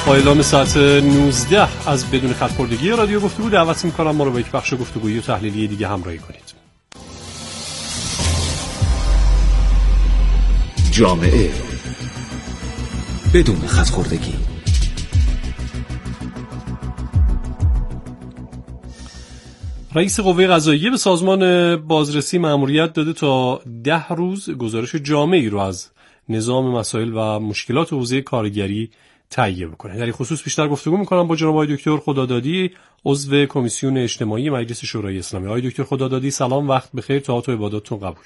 با اعلام ساعت 19 از بدون خط خوردگی رادیو گفتگو دعوت می‌کنم ما رو به یک بخش گفتگویی و تحلیلی دیگه همراهی کنید. جامعه بدون خط خوردگی. رئیس قوه قضاییه به سازمان بازرسی مأموریت داده تا 10 روز گزارش جامعی رو از نظام مسائل و مشکلات حوزه کارگری تهیه بکنه. در این خصوص بیشتر گفتگو می‌کنم با جناب آقای دکتر خدادادی، عضو کمیسیون اجتماعی مجلس شورای اسلامی. آقای دکتر خدادادی سلام، وقت بخیر، طاعت و عباداتتون قبول.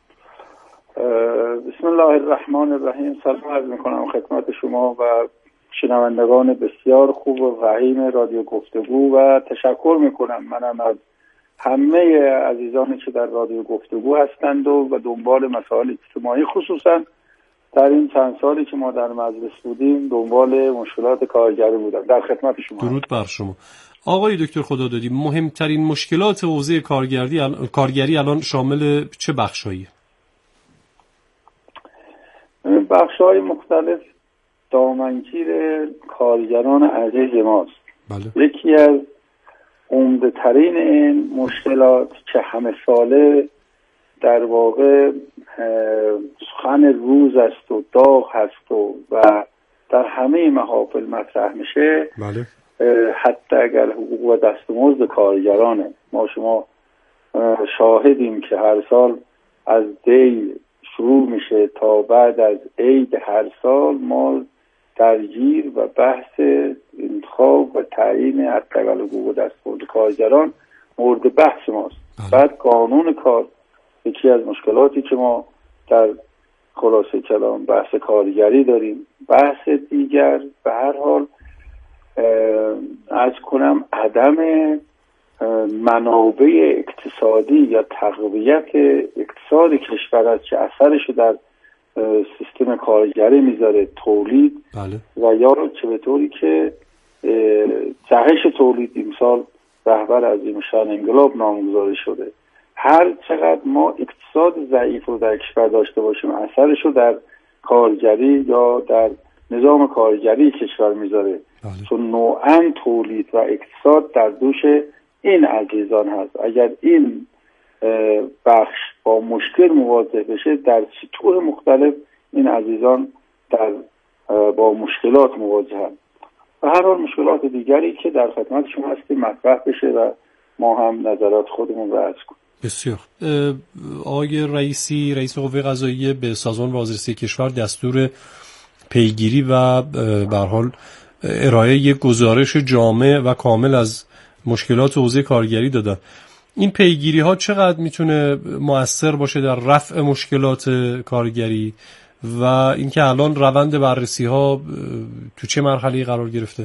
بسم الله الرحمن الرحیم. سلام عرض می‌کنم خدمت شما و شنوندگان بسیار خوب و فهیم رادیو گفتگو و تشکر می‌کنم منم از همه عزیزانی که در رادیو گفتگو هستند و دنبال مسائل اجتماعی خصوصا در این چند سالی که ما در مجلس بودیم دنبال مشکلات کارگری بودم. در خدمت شما. درود بر شما. آقای دکتر خدادادی، مهمترین مشکلات حوزه کارگری الان شامل چه بخشاییه؟ بخش‌های مختلف دامنگیر کارگران عزیز ماست. بله. یکی از عمده ترین این مشکلات که همه ساله در واقع سخن روز است و داغ هست و در همه محافل مطرح میشه. بله. حتی اگر حقوق و دستمزد کارگرانه. ما شما شاهدیم که هر سال از دی شروع میشه تا بعد از عید هر سال ما درگیر و بحث انتخاب و تعیین حداقل حقوق و دستمزد کارگران مورد بحث ماست. بعد قانون کار یکی از مشکلاتی که ما در خلاصه کلام بحث کارگری داریم. بحث دیگر به هر حال از کنم عدم منابع اقتصادی یا تقویت اقتصاد کشور است که اثرشو در سیستم کارگری میذاره، تولید. بله. و یا چه به طوری که جهش تولید امسال رهبر عظیم‌شان انقلاب نامگذاری شده. هر چقدر ما اقتصاد ضعیف رو در کشور داشته باشیم اثرشو در کارگری یا در نظام کارگری کشور میذاره. بله. چون نوعاً تولید و اقتصاد در دوش این عزیزان هست. اگر این بخش با مشکل مواجه بشه در سطوح مختلف این عزیزان با مشکلات مواجهند. و هر حال مشکلات دیگری که در خدمت شما هستیم مطرح بشه و ما هم نظرات خودمون رو عرض کنیم. بسیار. آقای رئیس قوه قضاییه به سازمان بازرسی کشور دستور پیگیری و به هر حال ارائه یک گزارش جامع و کامل از مشکلات حوزه کارگری دادن. این پیگیری ها چقدر میتونه مؤثر باشه در رفع مشکلات کارگری و اینکه الان روند بررسی ها تو چه مرحله‌ای قرار گرفته؟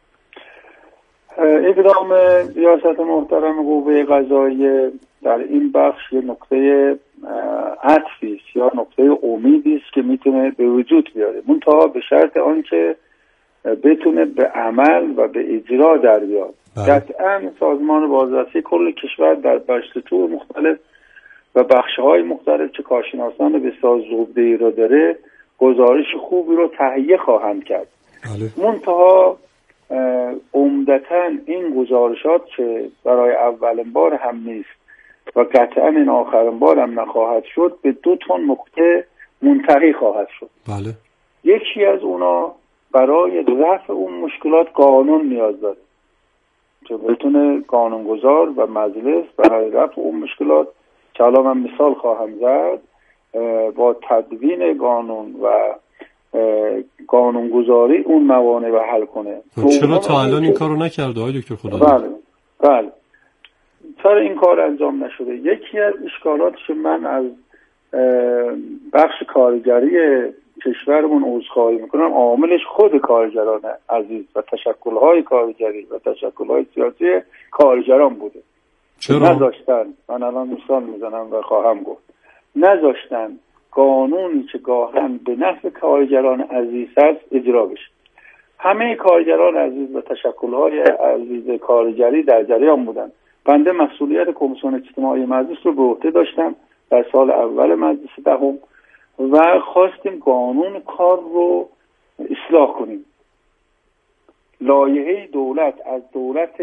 اقدام ریاست محترم قوه قضاییه در این بخش یه نقطه عطفی یا نقطه امیدی است که میتونه به وجود بیاره، منتها به شرط آنکه بتونه به عمل و به اجرا در بیاد. قطعاً سازمان بازرسی کل کشور در بساط مختلف و بخش‌های مختلف که کارشناسان بسیار زبده‌ای را داره گزارش خوبی رو تهیه خواهند کرد. بله. منتها عمدتاً این گزارشات که برای اولین بار هم نیست و قطعاً این آخرین بار هم نخواهد شد به 2 نقطه منتهی خواهد شد. بله. یکی از اونا برای رفع اون مشکلات قانون نیاز داره که بتونه قانونگذار و مجلس برای رفع اون مشکلات که الان من مثال خواهم زد با تدوین قانون و قانونگذاری اون موانع رو حل کنه. چرا تا الان این کارو نکرده آقای دکتر خدادادی؟ بله. چرا این کار انجام نشده؟ یکی از اشکالات که من از بخش کارگری کشورمون عذرخواهی میکنم عاملش خود کارگران عزیز و تشکل‌های کارگری و تشکل‌های سیاسی کارگران بوده. چرا؟ نذاشتن، من الان مثال میزنم و خواهم گفت، نذاشتن قانونی که گاهن به نفع کارگران عزیز است اجرا بشه. همه کارگران عزیز و تشکل‌های عزیز کارگری در جریان بودن. بنده مسئولیت کمیسیون اجتماعی مجلس رو به عهده داشتم در سال اول مجلس دهم و خواستیم قانون کار رو اصلاح کنیم. لایحه دولت از دولت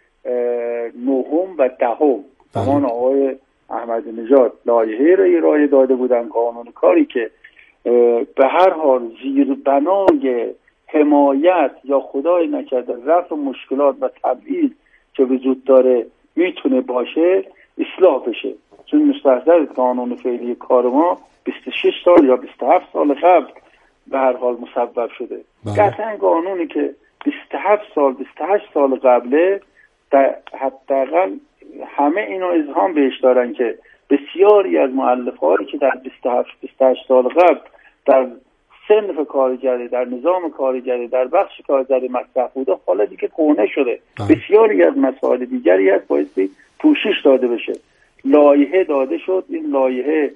نهم و دهم زمان آقای احمدی نژاد لایحه را ارائه داده بودن، قانون کاری که به هر حال زیربنای حمایت یا خدای نکرده رفع مشکلات و تبعیض که وجود داره میتونه باشه اصلاح بشه. چون مستحضر قانون فعلی کار ما 26 سال یا 27 سال قبل به هر حال مصوب شده. قطعا قانونی که 27 سال 28 سال قبله حداقل همه اینو ازهام بهش دارن که بسیاری از مؤلفه‌هایی که در 27-28 سال قبل در صنف کارگری، در نظام کارگری، در بخش کارگری مطرح بوده حالا دیگه کهنه شده. بسیاری از مسائل دیگری هست بایستی پوشش داده بشه. لایحه داده شد، این لایحه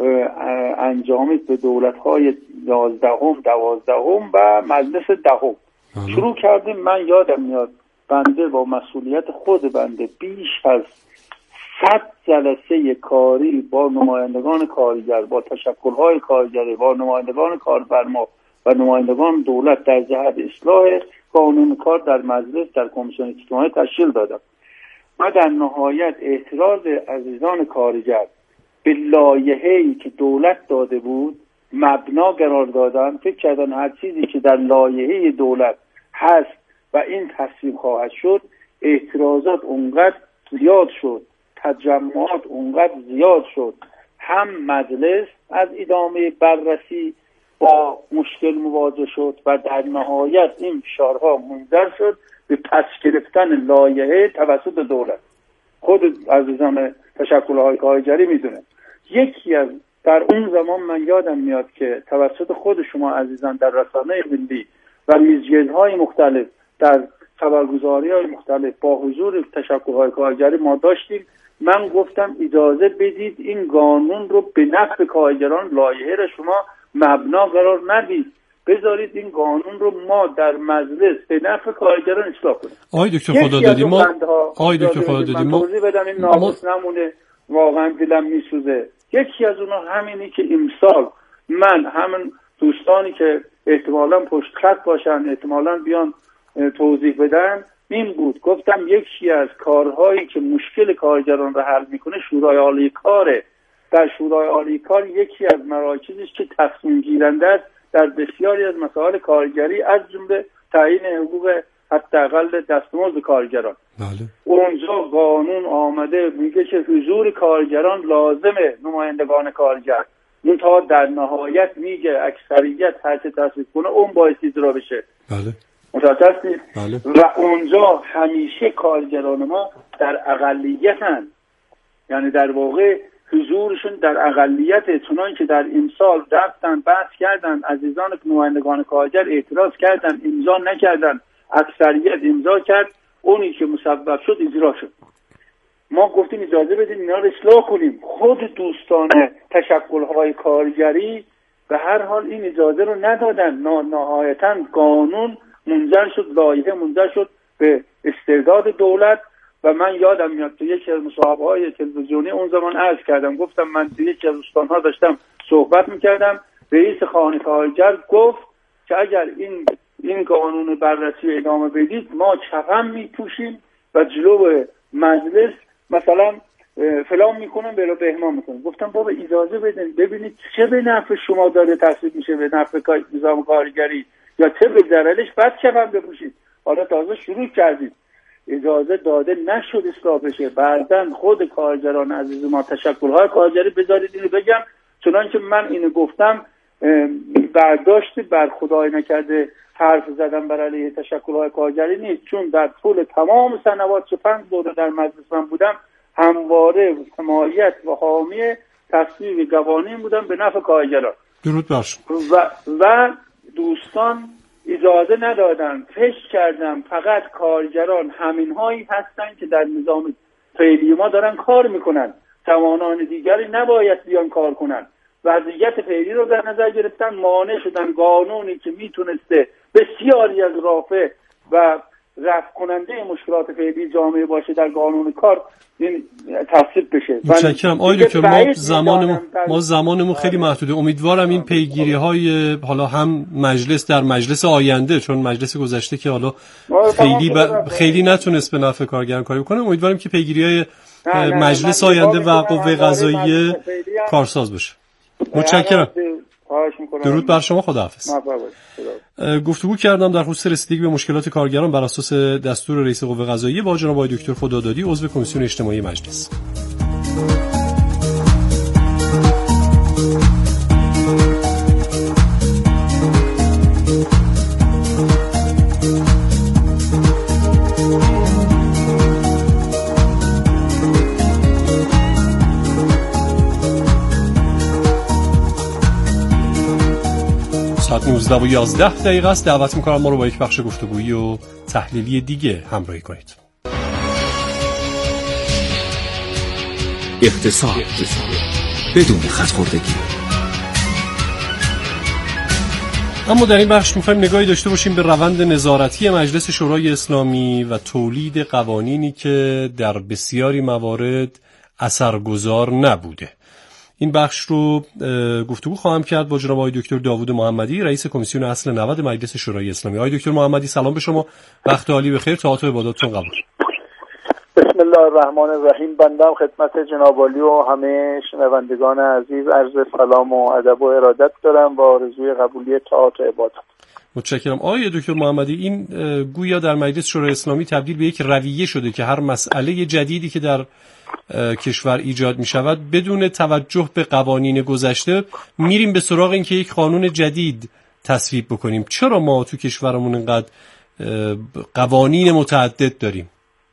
انجامید به دولت‌های 11ام، 12ام و مجلس دهم. شروع کردیم. من یادم میاد بنده با مسئولیت خود بنده بیش از 100 جلسه کاری با نمایندگان کارگر، با تشکل‌های کارگری، با نمایندگان کارفرما و نمایندگان دولت در جهت اصلاح قانون کار در مجلس در کمیسیون اجتماعی تشکیل دادم. و در نهایت اعتراض عزیزان کارگر به لایحه‌ای که دولت داده بود مبنا قرار دادن. فکر کردن هر چیزی که در لایحه دولت هست و این تصویب خواهد شد، اعتراضات اونقدر زیاد شد، تجمعات اونقدر زیاد شد، هم مجلس از ادامه بررسی با مشکل مواجه شد و در نهایت این فشارها منجر شد به پس گرفتن لایحه توسط دولت. خود عزیزان تشکل‌های کارگری میدونه. یکی از در اون زمان من یادم میاد که توسط خود شما عزیزان در رسانه ملی و میزگردهای مختلف در خبرگزاری‌های مختلف با حضور تشکل‌های کارگری ما داشتیم. من گفتم اجازه بدید این قانون رو به نفع کارگران لایحه را شما مبنا قرار ندید، بذارید این قانون رو ما در مجلس به نفع کارگران اصلاح کنیم. آقای دکتر خدادادی ما توضیح بدم این ناموس نمونه، واقعا دلم میسوزه. یکی از اونها همینی که امسال من همین دوستانی که احتمالاً پشت خط باشن احتمالاً بیان توضیح بدن این بود. گفتم یکی از کارهایی که مشکل کارگران رو حل میکنه شورای عالی کاره. در شورای عالی کار یکی از مراکزی است که تصمیم گیرنده است در بسیاری از مسائل کارگری از جمله تعیین حقوق حداقل دستمزد کارگران. بله. اونجا قانون آمده میگه که حضور کارگران لازمه، نمایندگان کارگر. منتها در نهایت میگه اکثریت هر چه تصویب کنه اون باعث اجرا بشه. بله. متوجه هستید؟ بله. و اونجا همیشه کارگران ما در اقلیتن، یعنی در واقع حضورشون در اقلیت. چنانچه که در امسال رفتن بحث کردن، عزیزان نمایندگان کارگر اعتراض کردن، امضا نکردن، اکثریت امضا کرد، اونی که مسبب شد اجرا شد. ما گفتیم اجازه بدیم اینا رو اصلاح کنیم. خود دوستان تشکل‌های کارگری به هر حال این اجازه رو ندادن. نهایتاً قانون منجر شد، لایحه منجر شد به استرداد دولت. و من یادم میاد تو یکی از مصاحبه‌های تلویزیونی اون زمان عرض کردم، گفتم من تو یکی از استان‌ها داشتم صحبت می‌کردم، رئیس خانه کارگر گفت که اگر این قانون بررسی ادامه بدید ما کفن میپوشیم و جلو مجلس مثلا فلان میکنم به بهمان میکنم. گفتم بابا اجازه بدین ببینید چه به نفع شما داره تصویب میشه، به نفع نظام کارگری یا چه به ضررش، بعد کفن بپوشید. حالا تازه شروع کردید. اجازه داده نشد اصلاح بشه. بعدن خود کارگران عزیز ما تشکل‌های کارگری، بذارید اینو بگم، چنانچه من اینو گفتم برداشت بر خدای نکرده حرف زدن بر علیه تشکل‌های کارگری نیست، چون در طول تمام سنوات 5 دوره در مجلس من بودم همواره حمایت و حامی تصویب قوانین بودم به نفع کارگران. درود بر شما. و دوستان اجازه ندادن. فکر کردم فقط کارگران همینهایی هستن که در نظام فعلی ما دارن کار میکنن، توانان دیگری نباید بیان کار کنن. وضعیت فعلی رو در نظر گرفتن، مانع شدن قانونی که میتونسته بسیاری از رافع و رفع کننده مشکلات فعلی جامعه باشه در قانون کار این تصویب بشه. متشکرم. آقای دکتر، ما زمانمون خیلی محدوده. امیدوارم این پیگیری‌های حالا هم مجلس در مجلس آینده، چون مجلس گذشته که حالا خیلی نتونست به نفع کارگران کاری بکنه، امیدواریم که پیگیری‌های مجلس آینده و قوه قضاییه کارساز باشه. متشکرم. درود بر شما. خداحافظ. گفتگو کردم در خصوص رسیدگی به مشکلات کارگران بر اساس دستور رئیس قوه قضاییه با جناب آقای دکتر خدادادی، عضو کمیسیون اجتماعی مجلس. ساعت 19:11 است. دعوت می‌کنم ما رو با یک بخش گفتگویی و تحلیلی دیگه همراهی کنید. اقتصاد بدون خط‌خوردگی. اما در این بخش می‌خوایم نگاهی داشته باشیم به روند نظارتی مجلس شورای اسلامی و تولید قوانینی که در بسیاری موارد اثرگذار نبوده. این بخش رو گفتگو خواهم کرد با جناب آقای دکتر داوود محمدی، رئیس کمیسیون اصل 90 مجلس شورای اسلامی. آقای دکتر محمدی سلام به شما، وقت عالی بخیر، طاعت و عباداتتون قبول. بسم الله الرحمن الرحیم. بنده خدمت جناب عالی و همه شنوندگان عزیز عرض سلام و ادب و ارادت دارم با آرزوی قبولی طاعت و عبادت. متشکرم. آقای دکتر محمدی، این گویا در مجلس شورای اسلامی تبدیل به یک رویه شده که هر مسئله جدیدی که در کشور ایجاد می شود بدون توجه به قوانین گذشته میریم به سراغ این که یک قانون جدید تصویب بکنیم. چرا ما تو کشورمون اینقدر قوانین متعدد داریم؟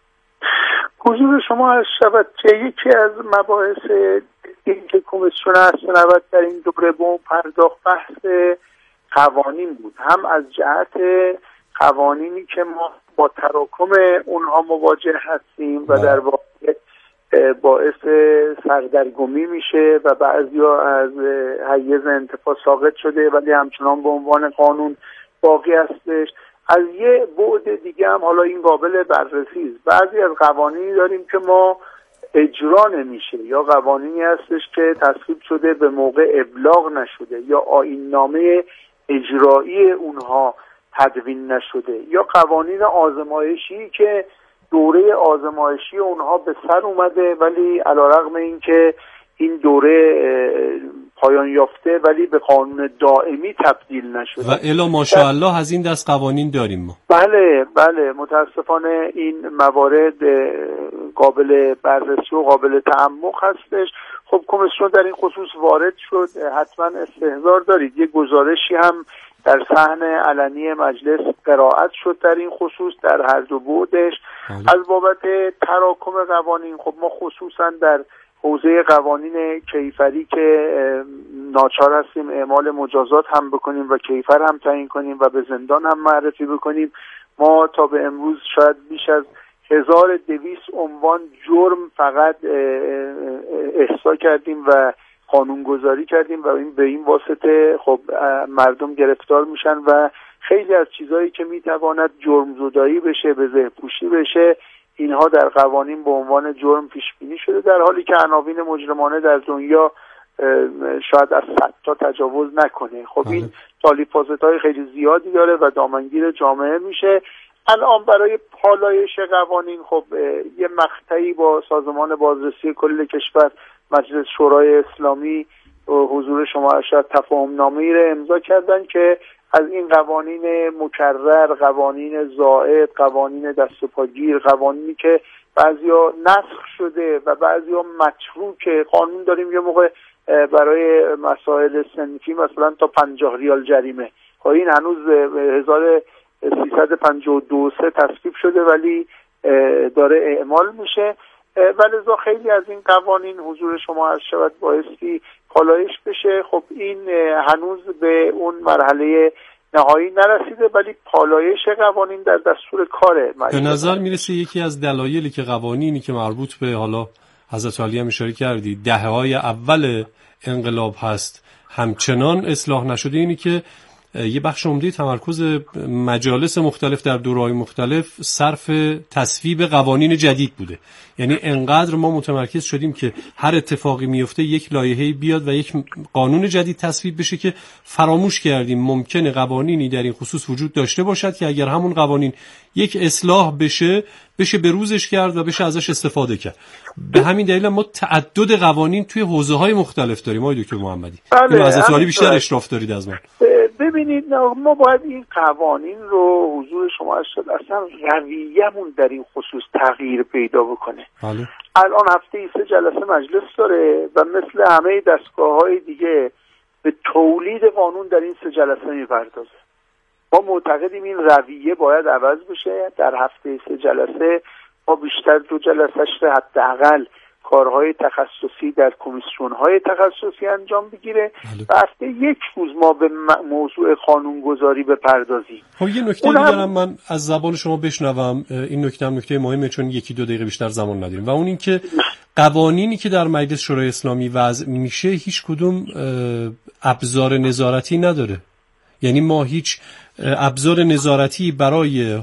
حضور شما از شود که یکی از مباحث این که کمیسیون اصل 90 در این دوره به اون پرداخت بحث قوانین بود، هم از جهت قوانینی که ما با تراکم اونها مواجه هستیم و در واقع باعث سردرگمی میشه و بعضیا از حیز انتفاع ساقط شده ولی همچنان به عنوان قانون باقی هستش. از یه بعد دیگه هم حالا این قابل بررسی است، بعضی از قوانینی داریم که ما اجرا نمیشه یا قوانینی هستش که تصویب شده به موقع ابلاغ نشده یا آیین نامه اجرایی اونها تدوین نشده یا قوانین آزمایشی که دوره آزمایشی اونها به سر اومده ولی علیرغم اینکه این دوره پایان یافته ولی به قانون دائمی تبدیل نشده و الا ماشاءالله از این دست قوانین داریم ما. بله متاسفانه این موارد قابل بررسی و قابل تعمق هستش. خب کمیسیون در این خصوص وارد شد، حتما استحضار دارید. یک گزارشی هم در صحن علنی مجلس قرائت شد در این خصوص در هر دو بعدش. از بابت تراکم قوانین، خب ما خصوصا در حوزه قوانین کیفری که ناچار هستیم اعمال مجازات هم بکنیم و کیفر هم تعیین کنیم و به زندان هم معرفی بکنیم، ما تا به امروز شاید بیش از 1200 عنوان جرم فقط احصا کردیم و قانونگذاری کردیم و به این واسطه خب مردم گرفتار میشن و خیلی از چیزایی که میتواند جرم زدایی بشه، به زهرپوشی بشه، اینها در قوانین به عنوان جرم پیش بینی شده، در حالی که عناوین مجرمانه در دنیا شاید از 100 تا تجاوز نکنه. خب این تالیفاست‌های خیلی زیادی داره و دامنگیر جامعه میشه. الان برای پالایش قوانین خب یه مقطعی با سازمان بازرسی کل کشور مجلس شورای اسلامی حضور شما ارشد تفاهم‌نامه‌ای را امضا کردن که از این قوانین مکرر، قوانین زائد، قوانین دست و پاگیر، قوانینی که بعضیا نسخ شده و بعضیا متروکه، قانون داریم یه موقع برای مسائل صنفی مثلا تا 50 ریال جریمه، خب این هنوز 1352 تصویب شده ولی داره اعمال میشه. ولذا خیلی از این قوانین حضور شما عرض شود بایستی پالایش بشه. خب این هنوز به اون مرحله نهایی نرسیده ولی پالایش قوانین در دستور کاره. به نظر میرسه یکی از دلایلی که قوانینی که مربوط به حالا حضرت علی هم اشاره کردی دهه‌های اول انقلاب هست همچنان اصلاح نشده اینی که یه بخش عمده تمرکز مجالس مختلف در دوره‌های مختلف صرف تصویب قوانین جدید بوده. یعنی انقدر ما متمرکز شدیم که هر اتفاقی میفته یک لایحه‌ای بیاد و یک قانون جدید تصویب بشه که فراموش کردیم ممکنه قوانینی در این خصوص وجود داشته باشد که اگر همون قوانین یک اصلاح بشه به روزش کرد و بشه ازش استفاده کرد. به همین دلیل ما تعدد قوانین توی حوزه‌های مختلف داریم. آقای دکتر محمدی، این حضرت عالی بیشتر اشراف دارید از من. ببینید ما باید این قوانین رو حضور شما اصلا رویه‌مون در این خصوص تغییر پیدا بکنه. بله. الان هفته 3 جلسه مجلس داره و مثل همه دستگاه‌های دیگه به تولید قانون در این 3 جلسه میپردازه. ما معتقدیم این رویه باید عوض بشه. در هفته 3 جلسه ما بیشتر 2 جلسه‌اش حداقل کارهای تخصصی در کمیسیون‌های تخصصی انجام بگیره و هفته 1 روز ما به موضوع قانونگذاری بپردازیم. خب یه نکته دیگه هم من از زبان شما بشنوم. این نکته مهمه چون 1-2 دقیقه بیشتر زمان نداریم و اون این که قوانینی که در مجلس شورای اسلامی وضع میشه هیچ کدوم ابزار نظارتی نداره. یعنی ما هیچ ابزار نظارتی برای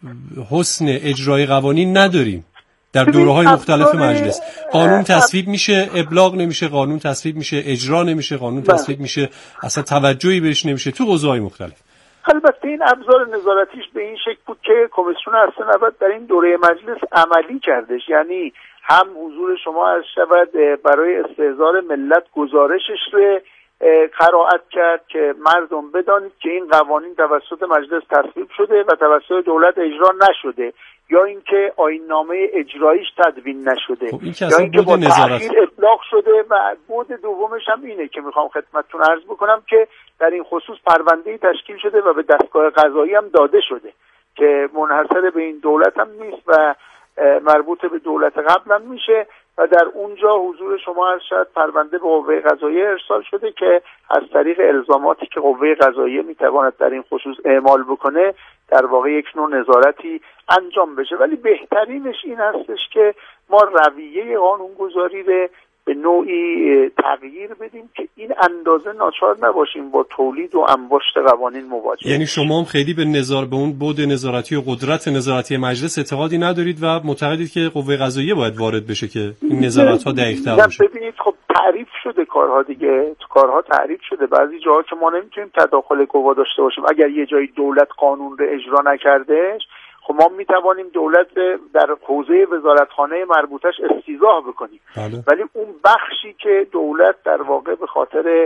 حسن اجرای قوانین نداریم. در دوره‌های مختلف مجلس قانون تصویب میشه، ابلاغ نمیشه، قانون تصویب میشه، اجرا نمیشه، قانون تصویب میشه، اصلا توجهی بهش نمیشه تو حوزه‌های مختلف. البته این ابزار نظارتیش به این شکل بود که کمیسیون اصل 90 در این دوره مجلس عملی کردش. یعنی هم حضور شما از شود برای استحضار ملت گزارشش رو قرائت کرد که مردم بدانید که این قوانین توسط مجلس تصویب شده و توسط دولت اجرا نشده، یا اینکه آیین‌نامه اجراییش تدوین نشده، یا اینکه با تأخیر اطلاق شده. و بعد دومش هم اینه که میخوام خدمتتون عرض بکنم که در این خصوص پرونده‌ای تشکیل شده و به دستگاه قضایی هم داده شده که منحصر به این دولت هم نیست و مربوط به دولت قبل هم میشه و در اونجا حضور شما از شاید پرونده به قوه قضاییه ارسال شده که از طریق الزاماتی که قوه قضاییه میتواند در این خصوص اعمال بکنه در واقع یک نوع نظارتی انجام بشه. ولی بهترینش این هستش که ما رویه قانونگذاری رو به نوعی تغییر بدیم که این اندازه ناچار نباشیم با تولید و انباشت قوانین مواجه. یعنی شما هم خیلی به اون بعد نظارتی و قدرت نظارتی مجلس اعتقادی ندارید و معتقدید که قوه قضاییه باید وارد بشه که این نظارت‌ها دقیق‌تر بشه. ببینید خب تعریف شده کارها دیگه، کارها تعریف شده. بعضی جاها که ما نمیتونیم تداخل قوا داشته باشیم. اگر یه جایی دولت قانون رو اجرا نکردهش، خب ما میتوانیم دولت در حوزه وزارتخانه مربوطش استیضاح بکنیم. بله. ولی اون بخشی که دولت در واقع به خاطر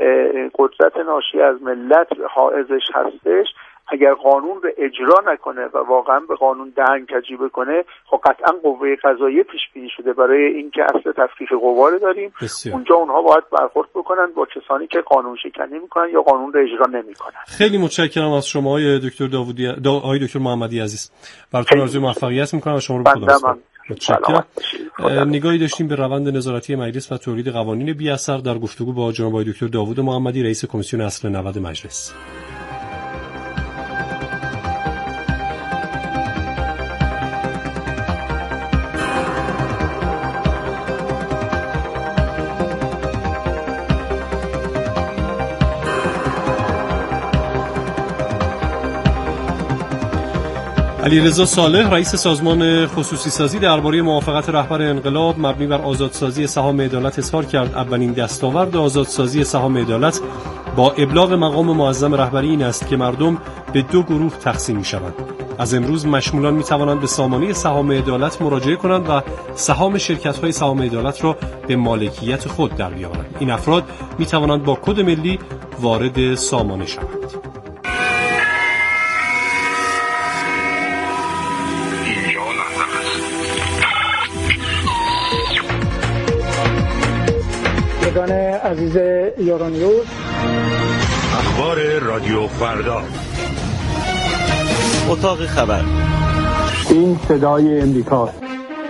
قدرت ناشی از ملت حائزش هستش، اگر قانون رو اجرا نکنه و واقعا به قانون دهن‌کجی بکنه، خب قطعا قوه قضاییه پیش بینی شده برای اینکه اصل تفکیک قوا رو داریم. اونجا اونها باید برخورد بکنن با کسانی که قانون شکنی میکنن یا قانون رو اجرا نمیکنن. خیلی متشکرم از شما آقای دکتر داوودی، آقای دکتر محمدی عزیز. براتون آرزوی موفقیت میکنم و شما رو خدا نگهدار. متشکرم. نگاهی داشتیم به روند نظارتی مجلس و تولید قوانین بی اثر در گفتگو با جناب آقای دکتر داوود محمدی، رئیس کمیسیون اصل 90 مجلس. علیرضا صالح رئیس سازمان خصوصی سازی درباره موافقت رهبر انقلاب مبنی بر آزادسازی سهام عدالت اظهار کرد اولین دستاورد آزادسازی سهام عدالت با ابلاغ مقام معظم رهبری این است که مردم به 2 گروه تقسیم می‌شوند. از امروز مشمولان می‌توانند به سامانه سهام عدالت مراجعه کنند و سهام شرکت‌های سهام عدالت را به مالکیت خود در بیاورند. این افراد می‌توانند با کد ملی وارد سامانه شوند. عزیز یورانیوز، اخبار رادیو فردا، اتاق خبر، این صدای امریکاست.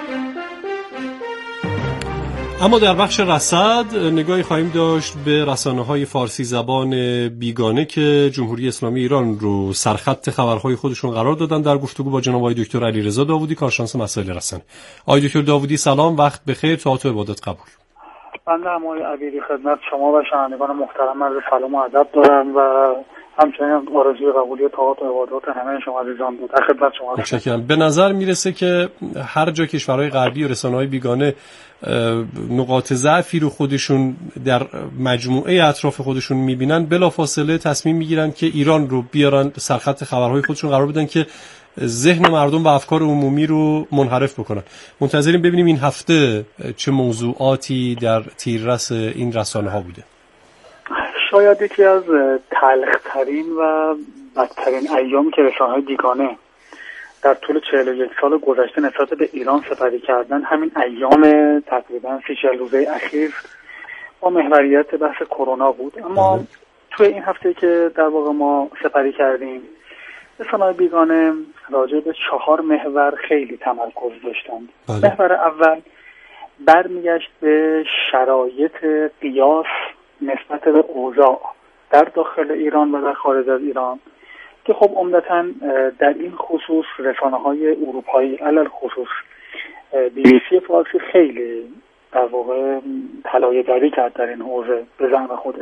اما در بخش رصد نگاهی خواهیم داشت به رسانه‌های فارسی زبان بیگانه که جمهوری اسلامی ایران رو سرخط خبرهای خودشون قرار دادن در گفتگو با جناب آقای دکتر علیرضا داوودی، کارشناس مسائل رسانه. آقای دکتر داوودی سلام، وقت بخیر، طاعت و عبادت قبول. بنده هم آقای عبیری خدمت شما و شنوندگان محترم عرض سلام و ادب دارم و همچنین آرزوی قبولی طاعات و عبادات همه شما عزیزان بود. در خدمت شما هستم. متشکرم. به نظر میرسه که هر جا کشورهای غربی و رسانه‌های بیگانه نقاط ضعفی رو خودشون در مجموعه اطراف خودشون میبینن، بلافاصله تصمیم میگیرن که ایران رو بیارن سرخط خبرهای خودشون قرار بدن که ذهن مردم و افکار عمومی رو منحرف بکنن. منتظریم ببینیم این هفته چه موضوعاتی در تیررس این رسانه ها بوده. شاید یکی از تلخ‌ترین و بدترین ایامی که رسانه‌های بیگانه در طول 41 سال گذشته نسبت به ایران سپری کردن همین ایام تقریبا 30-40 روزه اخیر با محوریت بحث کرونا بود. اما توی این هفته که در واقع ما سپری کردیم، رسانه‌های بیگانه راجع به 4 محور خیلی تمرکز داشتند. محور اول برمیگشت به شرایط قیاس نسبت به اوضاع در داخل ایران و در خارج از ایران که خب عمدتاً در این خصوص رسانه‌های اروپایی علل خصوص BBC فارسی خیلی در واقع طلایه‌دری کرد در این حوزه به زعم خودش.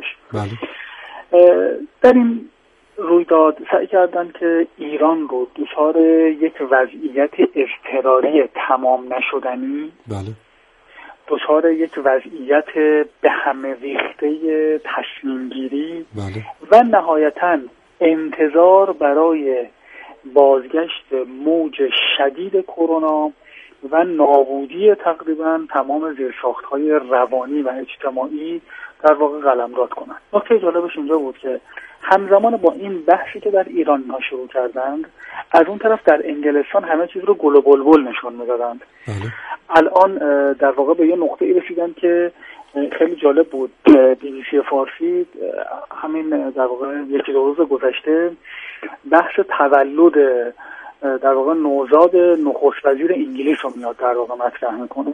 در این رویداد سعی کردن که ایران رو دچار یک وضعیت اضطراری تمام نشدنی، دچار یک وضعیت به همه ریخته تصمیم گیری و نهایتاً انتظار برای بازگشت موج شدید کرونا و نابودی تقریبا تمام زیرساخت‌های روانی و اجتماعی در واقع قلمداد کنند. نکته جالبش اینجا بود که همزمان با این بحثی که در ایران ها شروع کردند، از اون طرف در انگلستان همه چیز رو گل و بلبل نشون میدادند. الان در واقع به یه نقطه‌ای رسیدن که خیلی جالب بود. BBC فارسی همین در واقع 1-2 روز گذشته بحث تولد در واقع نوزاد نخست وزیر انگلیس رو میاد در واقع مطرح میکنه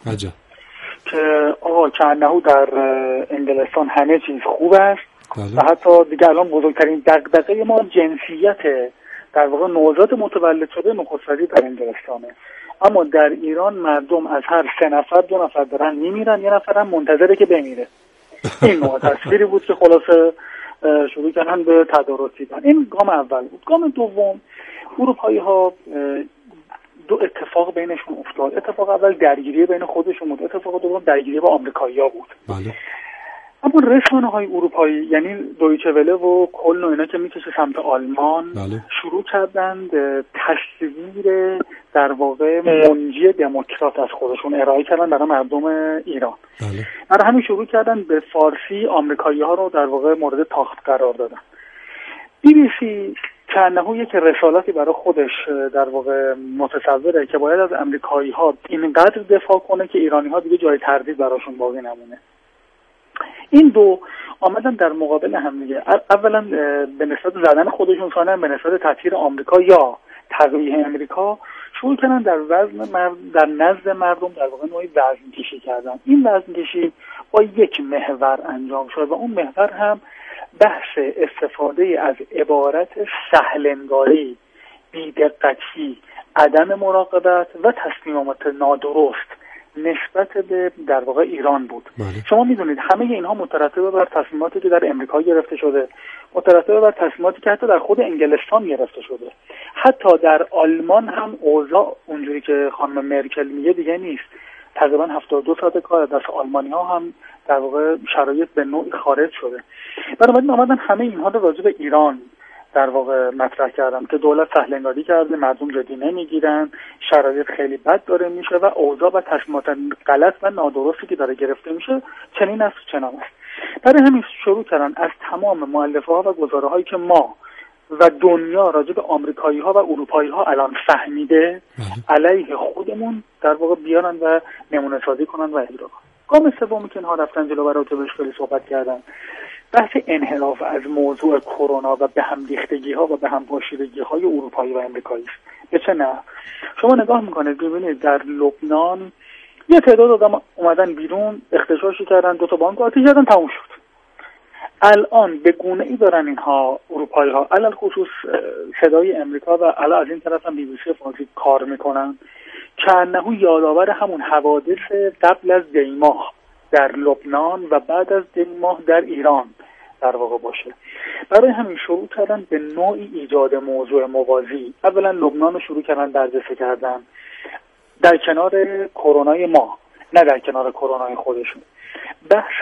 که کنهو در انگلستان همه چیز خوب است و حتی دیگه الان بزرگترین دغدغه ما جنسیت در واقع نوزاد متولد شده نخست وزیر در انگلستانه. اما در ایران مردم از هر 3 نفر 2 نفر دارن میمیرن، 1 نفر هم منتظره که بمیره. این نوع تصویری بود که خلاصه شروع کردن به تدارک دیدن. این گام اول بود. گام دوم، اروپایی ها 2 اتفاق بینشون افتاد. اتفاق اول درگیری بین خودشون بود، اتفاق دوم درگیری با آمریکایی‌ها بود. اما رسانه‌های اروپایی یعنی دویچه وله و کلن و اینا که میکشه سمت آلمان شروع کردند تصویر در واقع منجی دموکرات از خودشون ارائه کردن برای مردم ایران. برای همین شروع کردن به فارسی آمریکایی‌ها رو در واقع مورد تاخت قرار دادن. BBC کنهو یک رسالتی برای خودش در واقع متصوره که باید از آمریکایی‌ها اینقدر دفاع کنه که ایرانی‌ها دیگه جای تردید براشون باقی نمونه. این دو آمدن در مقابل هم دیگه. اولا به نسبت زدن خودشون، ثانیاً به نسبت تطهیر آمریکا یا تقویه امریکا شروع کردن در نزد مردم در واقع نوعی وزن کشی کردن. این وزن کشی با یک محور انجام شد و اون محور هم بحث استفاده از عبارت سهل‌انگاری، بی‌دقتی، عدم مراقبت و تصمیمات نادرست نسبت به در واقع ایران بود. شما میدونید همه اینها مترتب بر تصمیماتی که در امریکا گرفته شده، مترتب بر تصمیماتی که حتی در خود انگلستان گرفته شده. حتی در آلمان هم اوضاع اونجوری که خانم مرکل میگه دیگه نیست. تقریبا 72 ساعت کار دست آلمانی‌ها هم در واقع شرایط به نوعی خارج شده. بنابراین آمدن همه اینها رو راجع به ایران در واقع مطرح کردم که دولت سهل‌انگاری کرده، مردم جدی نمیگیرن، شرایط خیلی بد داره میشه و اوضاع و تصمیمات غلط و نادرستی که داره گرفته میشه چنین است چنان است. برای همین شروع کردن از تمام مؤلفه‌ها و گزاره‌هایی که ما و دنیا راجع به آمریکایی‌ها و اروپایی‌ها الان فهمیده علیه خودمون در واقع بیارن و نمونه سازی کنن و اجرا کنن. گام سومی که اینها رفتن جلو و راجبش خیلی صحبت کردن، بحث انحراف از موضوع کرونا و به هم ریختگی‌ها و به هم پاشیدگی‌های اروپایی و آمریکایی است. به چه نحو؟ شما نگاه میکنید ببینید در لبنان یه تعداد آدم اومدن بیرون، اغتشاشی کردن، 2 تا بانک آتیش زدن، تموم شد. الان به گونه‌ای دارن اینها اروپایی‌ها علل خصوص صدای امریکا و علاوه از این طرف هم BBC فارسی کار میکنن که انه یادآور همون حوادث قبل از دیماه در لبنان و بعد از 2 ماه در ایران در واقع باشه. برای همین شروع کردن به نوعی ایجاد موضوع موازی. اولا لبنان رو شروع کردن برجسته کردن در کنار کرونای ما، نه در کنار کرونای خودشون. بحث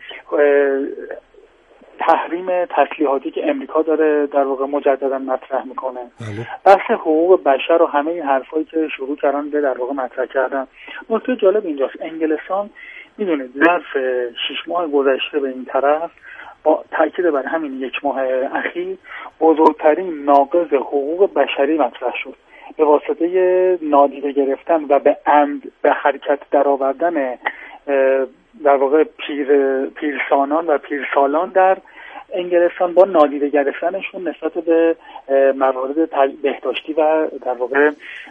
تحریم تسلیحاتی که امریکا داره در واقع مجددا مطرح میکنه، بحث حقوق بشر و همه این حرفایی که شروع کردن به در واقع مطرح کردن. نکته جالب اینجاست انگلستان میدونید ظرف 6 ماه گذشته به این طرف با تاکید بر همین 1 ماه اخیر بزرگترین ناقض حقوق بشری مطرح شد به واسطه نادیده گرفتن و به عمد به حرکت درآوردن در واقع پیرسانان و پیرسالان در انگلستان با نادیده گرفتنشون نسبت به موارد بهداشتی و در واقع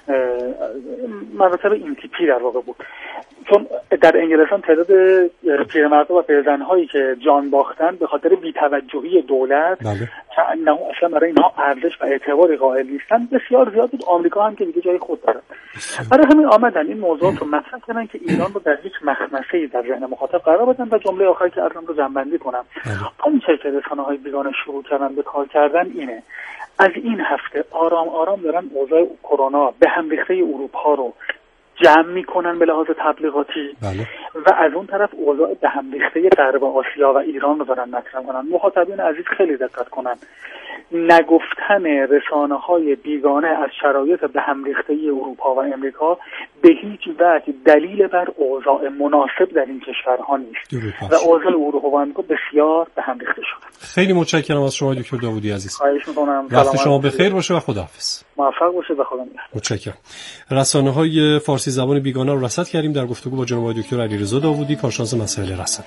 مراتب این تیپی در واقع بود. چون در انگلستان تعداد پیرمردها و پیرزن‌هایی که جان باختن به خاطر بی‌توجهی دولت که اصلا برای اینها ارزش و اعتباری قائل نیستن بسیار زیاد بود. آمریکا هم که دیگه جای خود داره. برای همین آمدن این موضوع رو مطرح کردن که ایران رو در یک مخمسه‌ای در ذهن مخاطب قرار بدن و جمله آخری که عرضم رو جمع‌بندی کنم. آنچه که رسانه‌های بیگانه شروع کردن به کار کردن اینه. از این هفته آرام آرام دارن اوضاع کرونا به هم ریخته اروپا رو جمع میکنن به لحاظ تبلیغاتی و از اون طرف اوضاع به هم ریخته غرب آسیا و ایران رو دارن مطرح کنن. مخاطبین عزیز خیلی دقت کنن. نگفتن رسانه‌های بیگانه از شرایط به هم ریخته اروپا و امریکا به هیچ وجه دلیل بر اوضاع مناسب در این کشورها نیست و اوضاع اروپا و امریکا بسیار به هم ریخته شده. خیلی متشکرم از شما دکتر داوودی عزیز. خواهش می‌کنم. وقت شما بخیر باشه و خداحافظ. موفق باشید و خدا نگهدار. متشکرم. رسانه‌های فارسی زبان بیگانه رو رصد کردیم در گفتگو با جناب دکتر علیرضا داوودی، کارشناس مسائل رسانه.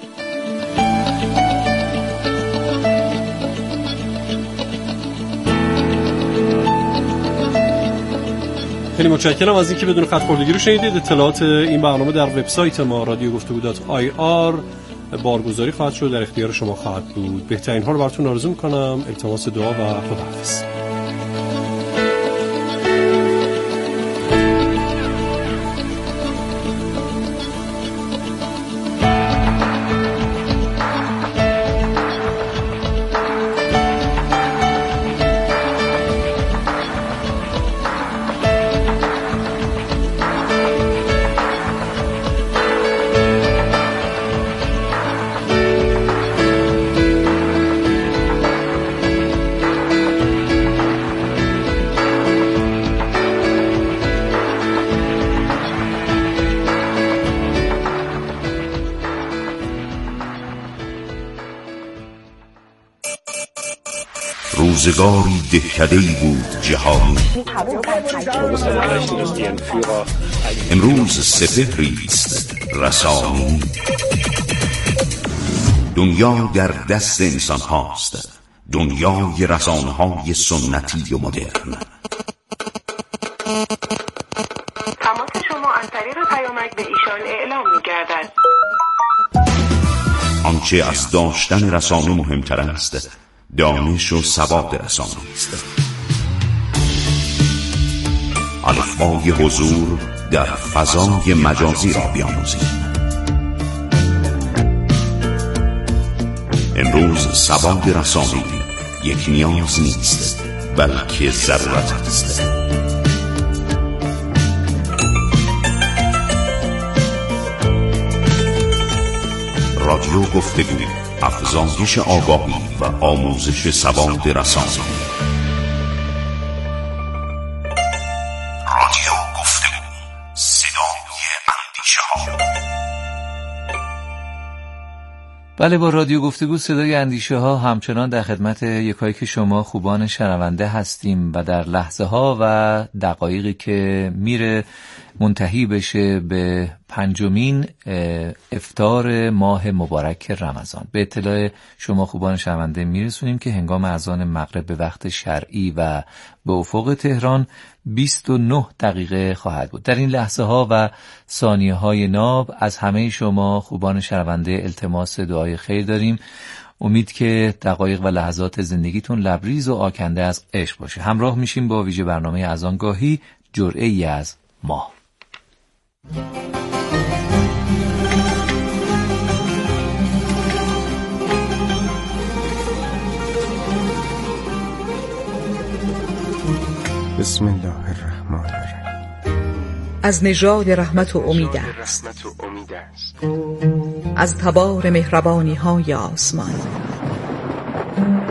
خیلی متشکرم از اینکه بدون خط خوردگی رو شنیدید. اطلاعات این برنامه در وبسایت ما radioguftagu.ir بارگذاری خواهد شد، در اختیار شما خواهد بود. بهترین ها رو براتون آرزو می‌کنم. التماس دعا و خداحافظ. روزگاری دهکده‌ای بود جهانی، امروز سپهری است رسانی. دنیا در دست انسان هاست، دنیای رسانه‌های سنتی و مدرن. تماس شما از طریق پیامک به ایشان اعلام می‌گردد. آنچه از داشتن رسانه مهمتر است دانش و سواد رسانه است. الفبای حضور در فضای مجازی را بیاموزید. امروز سواد رسانه‌ای یک نیاز نیست بلکه ضرورت است. رادیو گفتگو، افزایش آگاهی و آموزش سواد رسانه‌ای. رادیو گفتگو، صدای اندیشه‌ها. بله، با رادیو گفتگو صدای اندیشه ها همچنان در خدمت یکایی که شما خوبان شنونده هستیم و در لحظه ها و دقایقی که میره منتهی بشه به 5مین افطار ماه مبارک رمضان. به اطلاع شما خوبان شنونده میرسونیم که هنگام اذان مغرب به وقت شرعی و به افق تهران 29 دقیقه خواهد بود. در این لحظه ها و ثانیه های ناب از همه شما خوبان شنونده التماس دعای خیر داریم. امید که دقایق و لحظات زندگیتون لبریز و آکنده از عشق باشه. همراه میشیم با ویژه برنامه اذانگاهی، جرعه‌ای از ماه. بسم الله الرحمن الرحیم. از نژاد رحمت و امید است، از تبار مهربانی های آسمان.